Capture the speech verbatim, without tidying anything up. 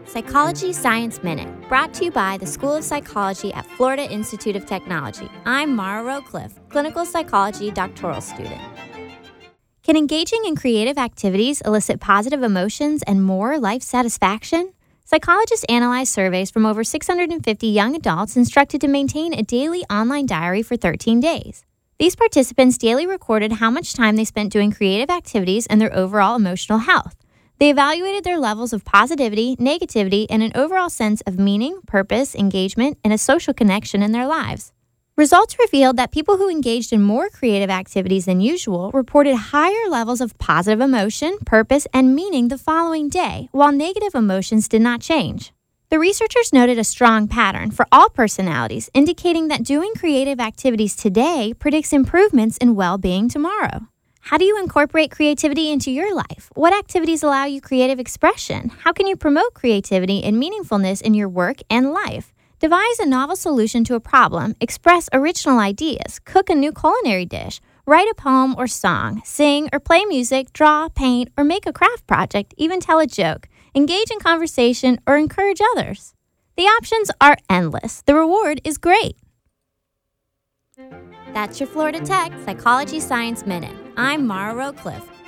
Psychology Science Minute, brought to you by the School of Psychology at Florida Institute of Technology. I'm Mara Rowcliffe, clinical psychology doctoral student. Can engaging in creative activities elicit positive emotions and more life satisfaction? Psychologists analyzed surveys from over six hundred fifty young adults instructed to maintain a daily online diary for thirteen days. These participants daily recorded how much time they spent doing creative activities and their overall emotional health. They evaluated their levels of positivity, negativity, and an overall sense of meaning, purpose, engagement, and a social connection in their lives. Results revealed that people who engaged in more creative activities than usual reported higher levels of positive emotion, purpose, and meaning the following day, while negative emotions did not change. The researchers noted a strong pattern for all personalities, indicating that doing creative activities today predicts improvements in well-being tomorrow. How do you incorporate creativity into your life? What activities allow you creative expression? How can you promote creativity and meaningfulness in your work and life? Devise a novel solution to a problem, express original ideas, cook a new culinary dish, write a poem or song, sing or play music, draw, paint, or make a craft project, even tell a joke, engage in conversation, or encourage others. The options are endless. The reward is great. That's your Florida Tech Psychology Science Minute. I'm Mara Rowcliffe,